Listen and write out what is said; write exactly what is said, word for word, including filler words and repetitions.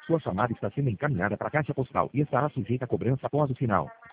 Sua chamada está sendo encaminhada para a caixa postal e estará sujeita a cobrança após o sinal.